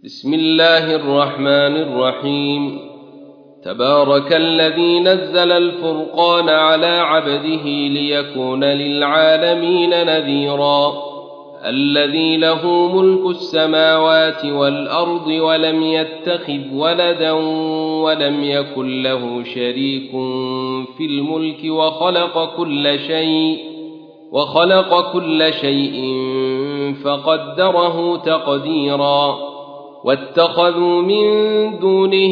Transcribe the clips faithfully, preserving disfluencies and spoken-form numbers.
بسم الله الرحمن الرحيم. تبارك الذي نزل الفرقان على عبده ليكون للعالمين نذيرا. الذي له ملك السماوات والأرض ولم يتخذ ولدا ولم يكن له شريك في الملك وخلق كل شيء وخلق كل شيء فقدره تقديرا. واتخذوا من دونه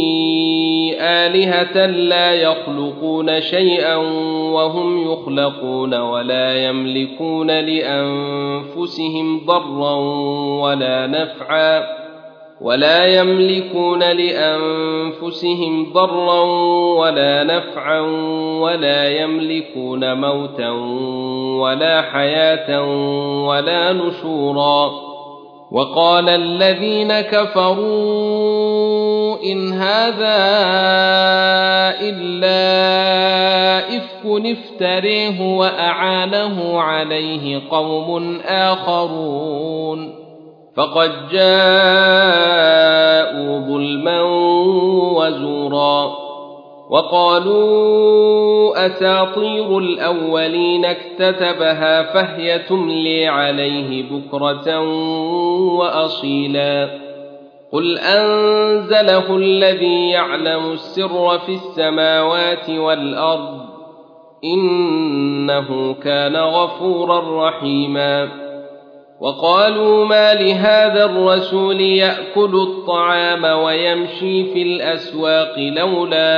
آلهة لا يخلقون شيئا وهم يخلقون ولا يملكون لأنفسهم ضرا ولا نفعا ولا يملكون لأنفسهم ضرا ولا نفعا ولا يملكون موتا ولا حياة ولا نشورا. وقال الذين كفروا إن هذا إلا إفك افتريه وأعانه عليه قوم آخرون فقد جاءوا ظلما وزورا. وقالوا أساطير الأولين اكتتبها فهي تملي عليه بكرة وأصيلا. قل أنزله الذي يعلم السر في السماوات والأرض إنه كان غفورا رحيما. وقالوا ما لهذا الرسول يأكل الطعام ويمشي في الأسواق لولا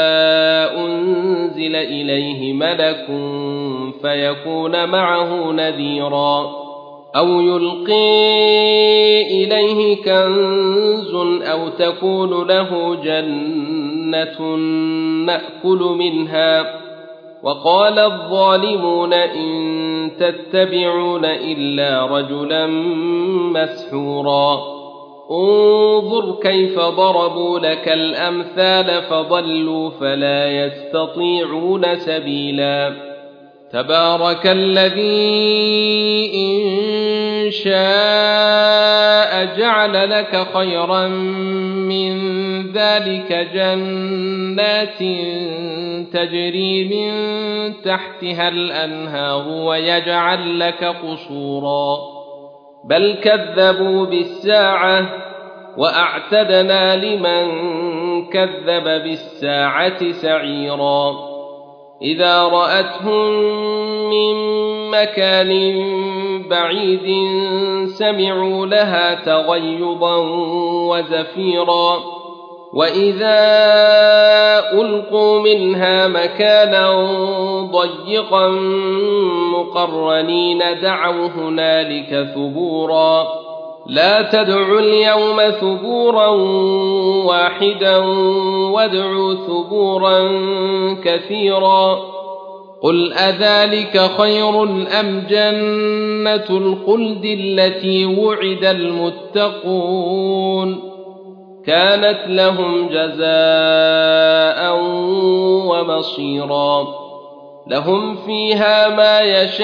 أنزل إليه ملك فيكون معه نذيرا أو يلقي إليه كنز أو تكون له جنة نأكل منها. وقال الظالمون إن تتبعون إلا رجلا مسحورا. انظر كيف ضربوا لك الأمثال فضلوا فلا يستطيعون سبيلا. تبارك الذي إن شاء جعل لك خيرا من ذلك جنات تجري من تحتها الأنهار ويجعل لك قصورا بل كذبوا بالساعة وأعتدنا لمن كذب بالساعة سعيرا. إذا رأتهم من مكان بعيد سمعوا لها تغيظا وزفيرا وإذا ألقوا منها مكانا ضيقا مقرنين دعوا هنالك ثبورا. لا تدعوا اليوم ثبورا واحدا وادعوا ثبورا كثيرا. قل أذلك خير أم جنة الخلد التي وعد المتقون كانت لهم جزاء ومصيرا. لهم فيها ما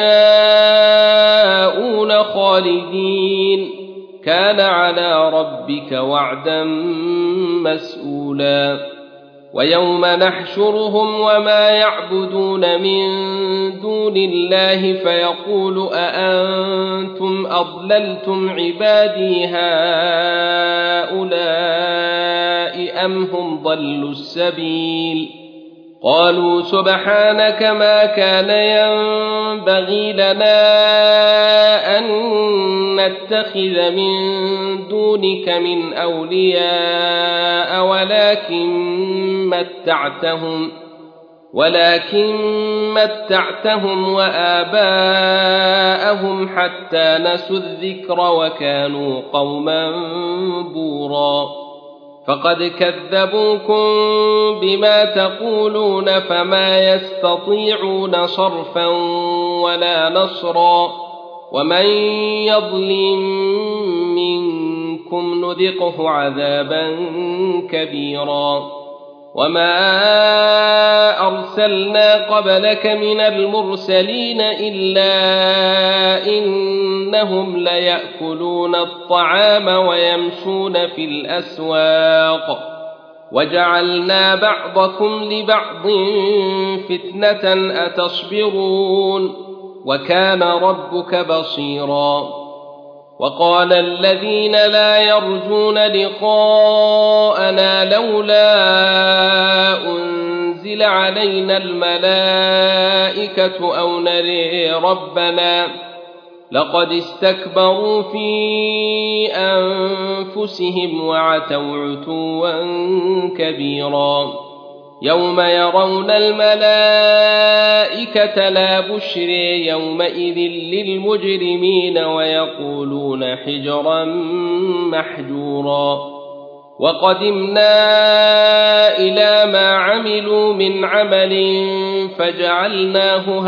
يشاءون خالدين كان على ربك وعدا مسئولا. ويوم نحشرهم وما يعبدون من دون الله فيقول أأنتم أضللتم عبادي هؤلاء أم هم ضلوا السبيل. قالوا سبحانك ما كان ينبغي لنا أن نتخذ من دونك من أولياء ولكن متعتهم ولكن متعتهم وآباءهم حتى نسوا الذكر وكانوا قوما بورا. فقد كذبوكم بما تقولون فما يستطيعون صرفا ولا نصرا. ومن يظلم منكم نذقه عذابا كبيرا. وما أرسلنا قبلك من المرسلين إلا إنهم ليأكلون الطعام ويمشون في الأسواق وجعلنا بعضكم لبعض فتنة أتصبرون وكان ربك بصيرا. وقال الذين لا يرجون لقاءنا لولا أنزل علينا الملائكة أو نري ربنا لقد استكبروا في أنفسهم وعتوا عتوا كبيرا. يوم يرون الملائكة لا بشر يومئذ للمجرمين ويقولون حجرا محجورا. وقدمنا إلى ما عملوا من عمل فجعلناه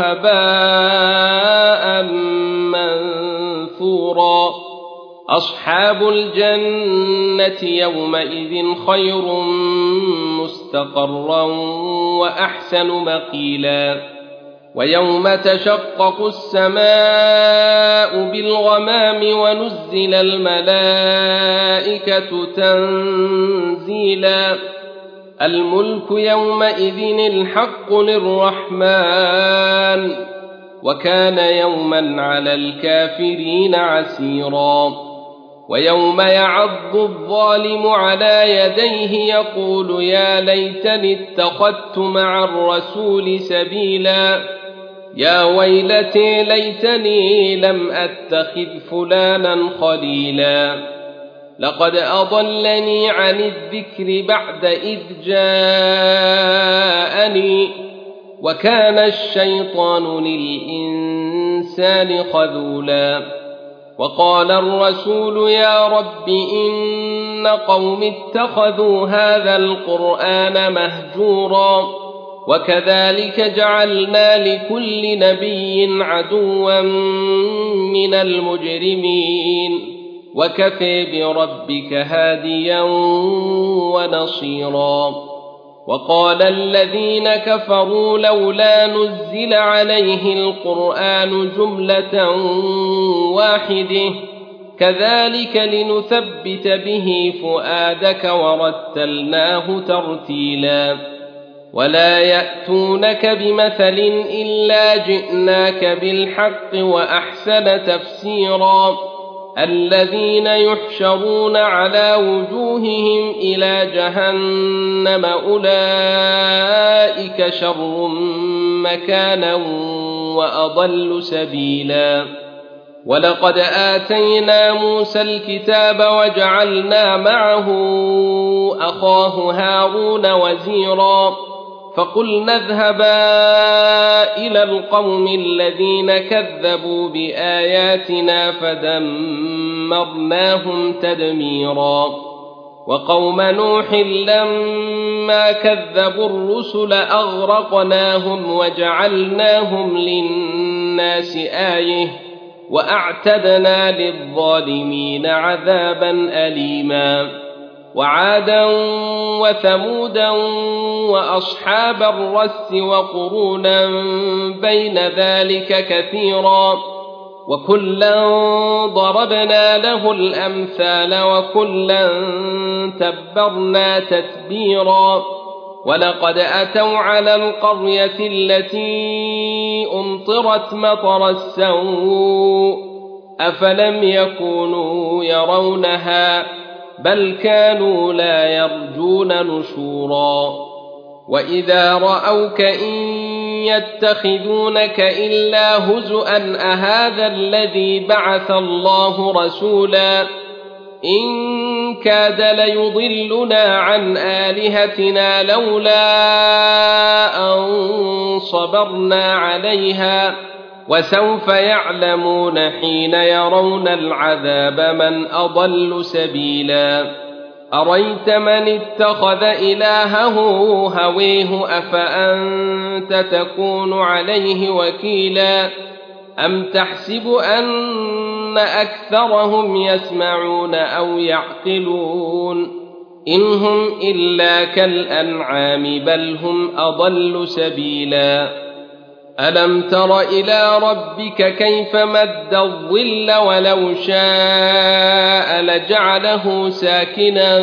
هباء منثورا. أصحاب الجنة يومئذ خير مستقرا وأحسن مقيلا. ويوم تشقق السماء بالغمام ونزل الملائكة تنزيلا. الملك يومئذ الحق للرحمن وكان يوما على الكافرين عسيرا. ويوم يعض الظالم على يديه يقول يا ليتني اتخذت مع الرسول سبيلا. يا ويلتي ليتني لم أتخذ فلانا خليلا. لقد أضلني عن الذكر بعد إذ جاءني وكان الشيطان للإنسان خذولا. وقال الرسول يا رب إن قوم اتخذوا هذا القرآن مهجورا وكذلك جعلنا لكل نبي عدوا من المجرمين وكفى بربك هاديا ونصيرا. وقال الذين كفروا لولا نزل عليه القرآن جملة واحدة كذلك لنثبت به فؤادك ورتلناه ترتيلا. ولا يأتونك بمثل إلا جئناك بالحق وأحسن تفسيرا. الذين يحشرون على وجوههم إلى جهنم أولئك شر مكانا وأضل سبيلا. ولقد آتينا موسى الكتاب وجعلنا معه أخاه هارون وزيرا. فقلنا اذهبا إلى القوم الذين كذبوا بآياتنا فدمرناهم تدميرا. وقوم نوح لما كذبوا الرسل أغرقناهم وجعلناهم للناس آية وأعتدنا للظالمين عذابا أليما. وعادا وثمودا وأصحاب الرس وقرونا بين ذلك كثيرا وكلا ضربنا له الأمثال وكلا تبرنا تتبيرا. ولقد أتوا على القرية التي أمطرت مطر السوء أفلم يكونوا يرونها بل كانوا لا يرجون نشورا. وإذا رأوك إن يتخذونك إلا هزؤا أهذا الذي بعث الله رسولا إن كاد ليضلنا عن آلهتنا لولا أن صبرنا عليها وسوف يعلمون حين يرون العذاب من أضل سبيلا. أريت من اتخذ إلهه هويه أفأنت تكون عليه وكيلا أم تحسب أن أكثرهم يسمعون أو يعقلون إن هم إلا كالأنعام بل هم أضل سبيلا ألم تر إلى ربك كيف مد الظل ولو شاء لجعله ساكنا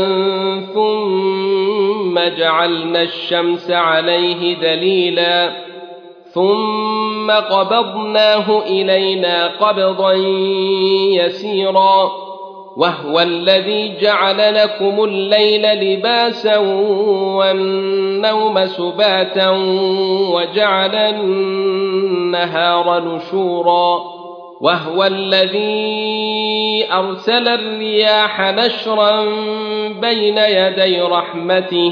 ثم جعلنا الشمس عليه دليلا ثم قبضناه إلينا قبضا يسيرا وهو الذي جعل لكم الليل لباسا والنوم سباتا وجعل النهار نشورا وهو الذي أرسل الرياح نشرا بين يدي رحمته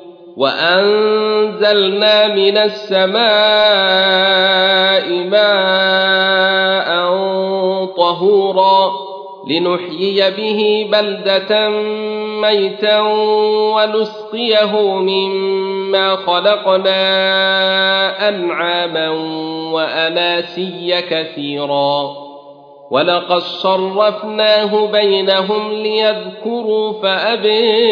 وأنزلنا من السماء ماء طهورا لنحيي به بلدة ميتا ونسقيه مما خلقنا أنعاما وأناسيا كثيرا ولقد صرفناه بينهم ليذكروا فأبى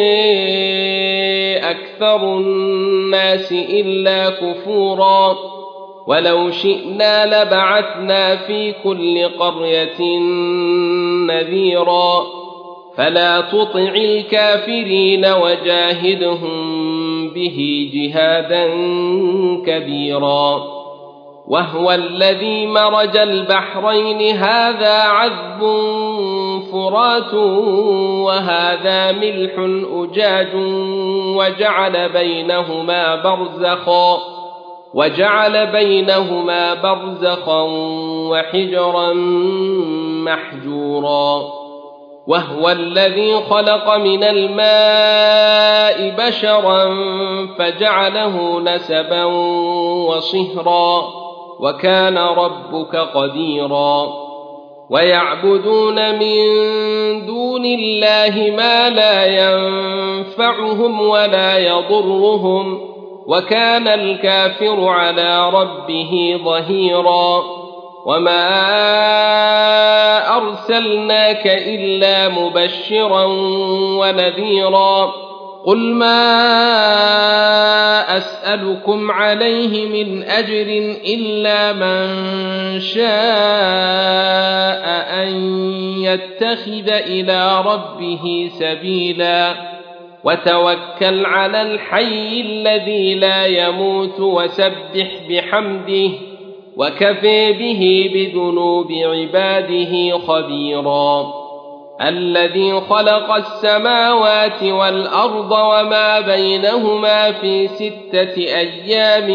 أكثر الناس إلا كفورا ولو شئنا لبعثنا في كل قرية نذيرا فلا تطع الكافرين وجاهدهم به جهادا كبيرا وهو الذي مرج البحرين هذا عذب فرات وهذا ملح أجاج وجعل بينهما برزخا وجعل بينهما برزخا وحجرا محجورا وهو الذي خلق من الماء بشرا فجعله نسبا وصهرا وكان ربك قديرا ويعبدون من دون الله ما لا ينفعهم ولا يضرهم وكان الكافر على ربه ظهيرا وما أرسلناك إلا مبشرا ونذيرا قل ما أسألكم عليه من أجر إلا من شاء أن يتخذ إلى ربه سبيلا وتوكل على الحي الذي لا يموت وسبح بحمده وكفى به بذنوب عباده خبيرا الذي خلق السماوات والأرض وما بينهما في ستة أيام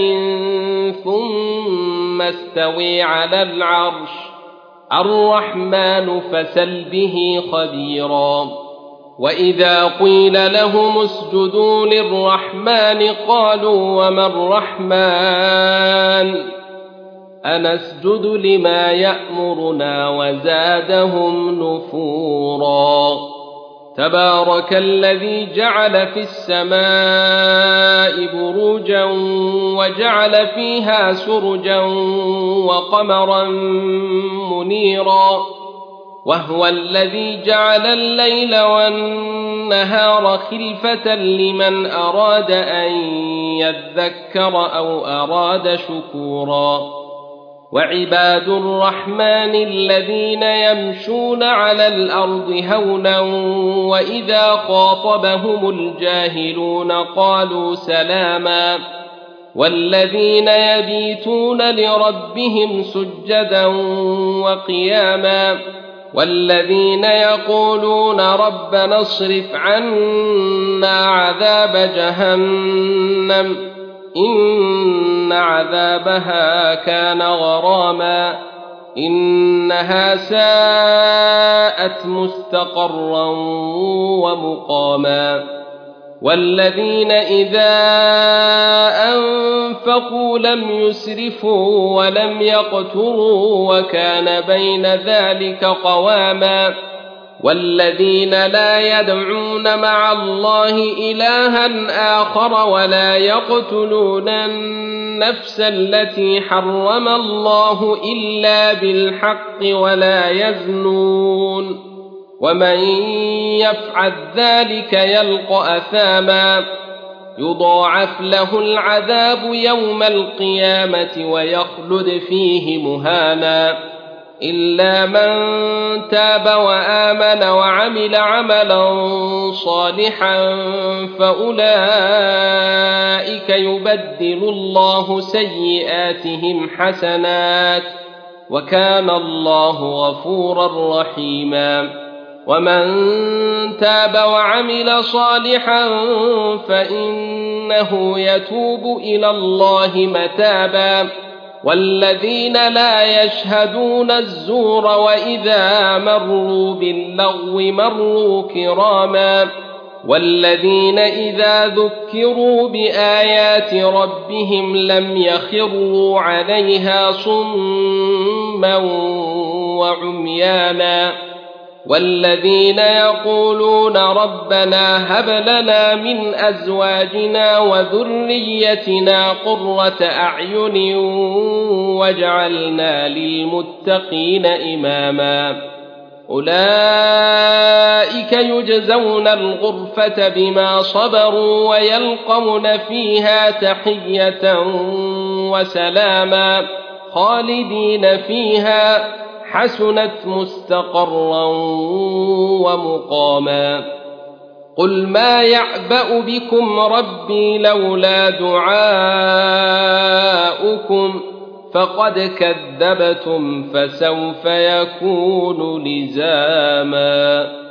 ثم استوى على العرش الرحمن فسل به خبيرا وإذا قيل لهم اسجدوا للرحمن قالوا وما الرحمن أنسجد لما يأمرنا وزادهم نفورا تبارك الذي جعل في السماء بروجا وجعل فيها سرجا وقمرا منيرا وهو الذي جعل الليل والنهار خلفة لمن أراد أن يذكر أو أراد شكورا وعباد الرحمن الذين يمشون على الأرض هونا وإذا خاطبهم الجاهلون قالوا سلاما والذين يبيتون لربهم سجدا وقياما والذين يقولون ربنا اصرف عنا عذاب جهنم إن عذابها كان غراما إنها ساءت مستقرا ومقاما والذين إذا أنفقوا لم يسرفوا ولم يقتروا وكان بين ذلك قواما والذين لا يدعون مع الله إلها آخر ولا يقتلون النفس التي حرم الله إلا بالحق ولا يزنون ومن يفعل ذلك يلقى أثاما يضاعف له العذاب يوم القيامة ويخلد فيه مهانا إلا من تاب وآمن وعمل عملا صالحا فأولئك يبدل الله سيئاتهم حسنات وكان الله غفورا رحيما ومن تاب وعمل صالحا فإنه يتوب إلى الله متابا والذين لا يشهدون الزور وإذا مروا باللغو مروا كراما والذين إذا ذكروا بآيات ربهم لم يخروا عليها صما وعميانا والذين يقولون ربنا هب لنا من أزواجنا وذريتنا قرة أعين واجعلنا للمتقين إماما أولئك يجزون الغرفة بما صبروا ويلقون فيها تحية وسلاما خالدين فيها حسنت مستقرا ومقاما قل ما يعبأ بكم ربي لولا دعاؤكم فقد كذبتم فسوف يكون لزاما